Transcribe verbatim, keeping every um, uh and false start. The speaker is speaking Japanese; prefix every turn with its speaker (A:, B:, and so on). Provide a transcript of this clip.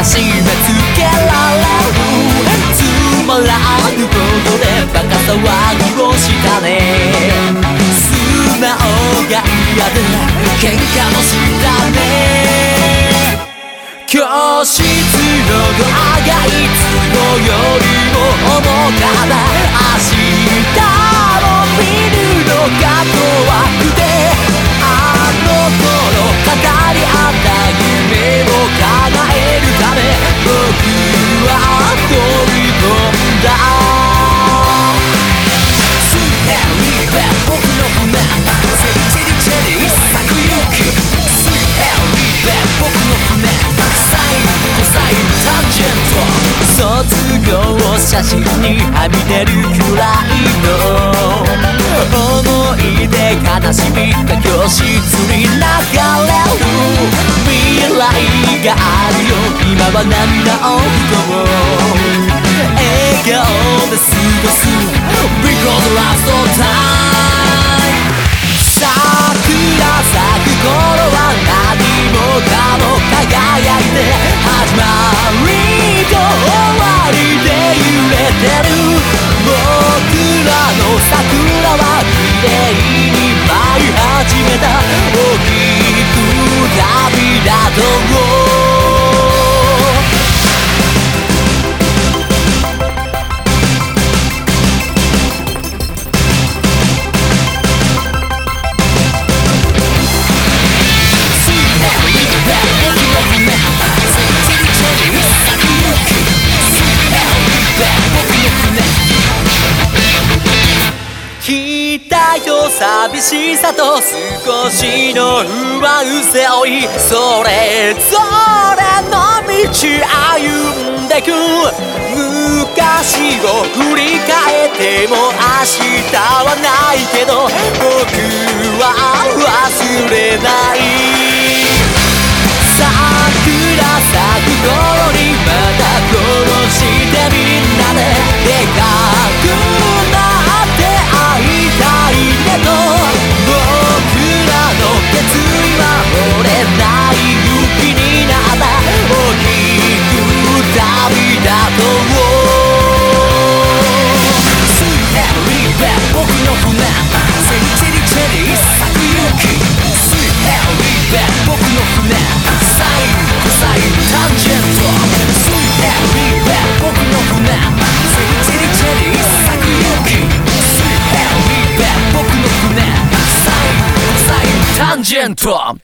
A: 締め付けられるつまらぬことでバカ騒ぎをしたね素直が嫌で喧嘩もしたね教室のドアがいつもよりも重かった明日も見るのが怖くてあの頃語り合った夢を叶えるため僕は飛び込んだスヘリベ僕の船チェリチェリ一作勇気スヘリベ僕の船サインコサインタンジェント卒業写真にはみ出るくらいの思い出悲しみが教室に流れる未来があるよ今は涙を拭こう笑顔で過ごす Because last time 桜咲く頃は何もかも輝いて始まりと終わりで揺れてる僕らの桜は綺麗に舞い始めた大きく旅立とう期待と寂しさと少しの不安背負いそれぞれの道歩んでく昔を振り返っても明日はないけど僕は忘れない桜咲く頃にまたこうしてみんなででかく僕らの決意は折れない雪になった大きく旅立とうスヘリベ僕の船チェリチェリ一作勇気スヘリベ僕の船サインコサインタンジェントスヘリベ僕の船チェリチェリ一作勇気僕の船サインコサインタンジェント